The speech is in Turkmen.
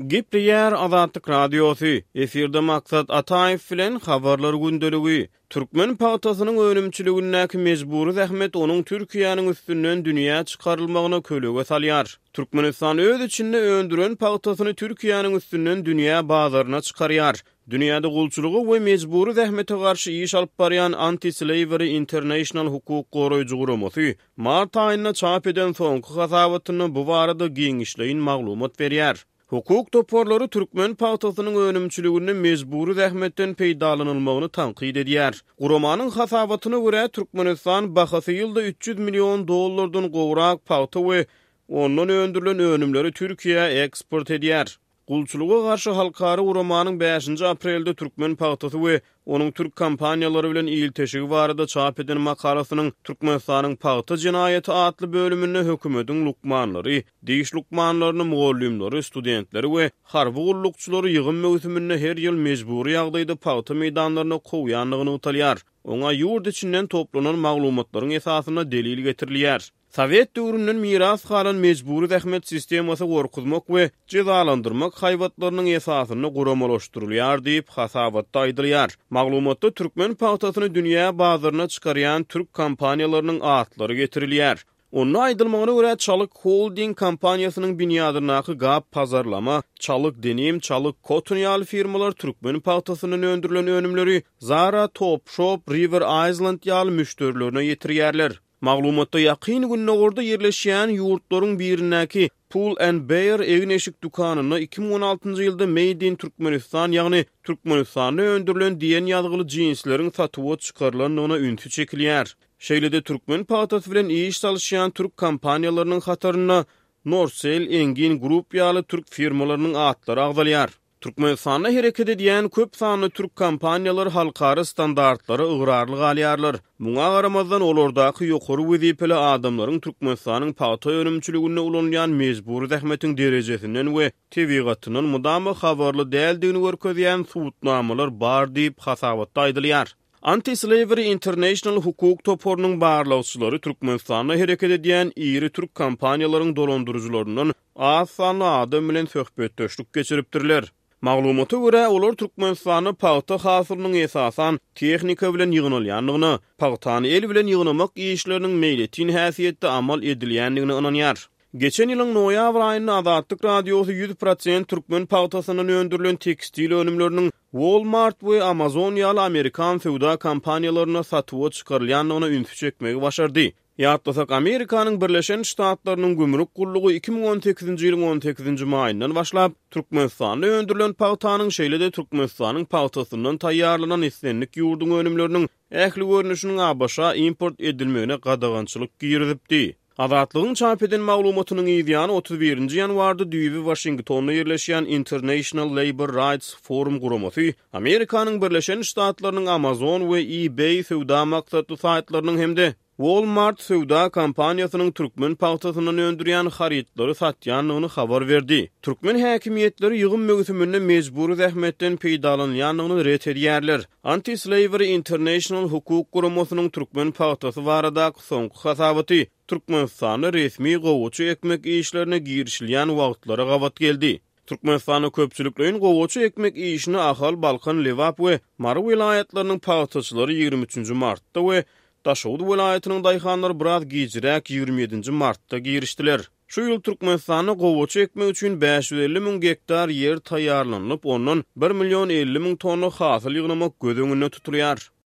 Gipriyer Azatlyk Radiosu, efirde maksat Ataev bilen habarlar gündeligi. Türkmen pagtasynyň önümçiligindäki mejburi zähmet onuň Türkiýanyň üstünden dünýä çykarylmagyna kölege salýar. Türkmenistan öz içinde öndüren pagtasyny Türkiýanyň üstünden dünýä bazaryna çykarýar. Dünýäde gulçylygy we mejburi zähmete garşy iş alyp barýan Anti-Slavery International hukuk goraýjy guramasy mart aýyna çap eden soňky hasabatyny bu barada giňişleýin maglumat berýär. Hukuk toporlary Türkmen pagtasynyň önümçiligini mejburi zähmetden peýdalanylmagyny tanqid edýär. Guramanyň hasabatyna görä Türkmenistan bahasy ýylda $300 milyon gowrak pagta we ondan öndürilen önümleri Türkiýe eksport edýär. Gulçylyga garşy halkary guramanyň 5 aprelde Türkmen pagtasy we onuň Türk kompaniýalary bilen ilteşigi barada çap eden makalasynyň Türkmenistanyň pagta jinaýaty adly bölümine hökümetiň lukmanlary, diş lukmanlarynyň mugallimleri, studentleri we harby gullukçylary ýygyn möhümine her ýyl mejburi ýagdaýda pagta meýdanlaryna kowýanlygyny utalýar. Oňa ýurt içinden toplanan maglumatlaryň esasyna delil getirilýär. Sovet döwründen miras galan mejburi zähmet sistemasy gorkuzmak we cezalandyrmak haýwatlarynyň esasyny guramalaşdyrylýar diýip hasabatda aýdylýar. Maglumatda Türkmen pagtasyny dünýä bazaryna çykarýan Türk kompaniýalarynyň atlary getirilýär. Onun aýdylmagyna görä Çalyk Holding kompaniýasynyň binýadynaky gap pazarlama, Çalyk Denim, Çalyk Cotton ýaly firmalar Türkmen pagtasynyň öndürilen önümleri Zara, Topshop, River Island ýaly müşterilerine ýetirýärler. Maglumatda ýakyn günlegorda ýerleşýän ýurtlaryň birindäki Pull and Bear egin eşik dukanyna 2016-njy ýylda Made in Türkmenistan ýagny Türkmenistanda öndürilen diýen ýazgyly jinsleriň satyba çykarylanlygyna ünsü çekilýär. Şeýlede Türkmen pagtasy bilen iş salşýan Türk kompaniýalarynyň hataryna Norsel, Engin Group ýaly Türk firmalarynyň atlary agdalýar. Türkmenistanda hereket edýän köp sanly Türk kompaniýalary halkary standartlary ıgrarlyk alýarlar. Muňa garamazdan olardaky ýokary wezipeli adamlaryň Türkmenistanyň pagta önümçiligine ulanýan mejburi zähmetiň derejesinden we tebigatynyň mudamy habarly däldigini görkezýän suwutnamalar bar diýip hasabatda aýdylýar. Anti-Slavery International hukuk toporunyň barlawçylary Türkmenistanda hereket edýän iri Türk kompaniýalaryň dolandyrjylaryndan az sanly adam bilen söhbetdeşlik geçiripdirler. Maglumata görä olar Türkmenistany pagta hasyrynyň esasan tehnika bilen ýygnalýanlygyny, pagtany el bilen ýygnamak işleriniň meýletin häsiýetde amal edilýändigini ananýar. Geçen ýylyň noýabr aýynda Azatlyk Radiosy 100% Türkmen pagtasynyň öndürilen tekstil önümleriniň Walmart we Amazon ýaly Amerikan sowda kompaniýalaryna satyba çykarylýanlygyna ünsü çekmegi başardy. Ýatlasak Amerikanyň Birleşen Ştatlarynyň gümrük gullugy 2018-nji ýylyň 18-nji maýyndan başlap Türkmenistanda öndürilen pagtanyň şeýlede Türkmenistanyň pagtasyndan taýýarlanan islenlik ýurduň önümleriniň ähli görnüşiniň abaşa import edilmegine gadagançylyk girizipdi. Azatlygyň çap eden maglumatynyň ýyzyany 31-nji ýanwarda düýbi Washingtonda ýerleşýän International Labor Rights Forum guramasy Amerikanyň Birleşen Ştatlarynyň Amazon we eBay sowda maksatly saýtlarynyň hemde Walmart sowda kompaniýasynyň Türkmen pagtasynyň öndürýän harytlary satýanlygyny habar berdi. Türkmen häkimiýetleri ýygyn möhümine mejburi zähmetden peýdalanýanlygyny ret edýärler. Anti-Slavery International hukuk guramasynyň Türkmen pagtasy baradaky soňky hasabaty Türkmenistany resmi gowuçy ekmek işlerine girişilýän wagtlara gabat geldi. Türkmenistany köpçüliklerin gowuçy ekmek işini Ahal, Balkan, Lewap we Mary vilayatlarynyň pagtaçylary 23-nji martda we Daşowut vilayatynyň daýhanlary biraz gijirek 27-nji martda girişdiler. Şu ýyl Türkmenistany gowuçy ekmek üçin 550 000 hektar ýer taýýarlanyp, ondan 1 milyon 50 000 tonna hasyl ýygnamak göz öňünde tutulýar.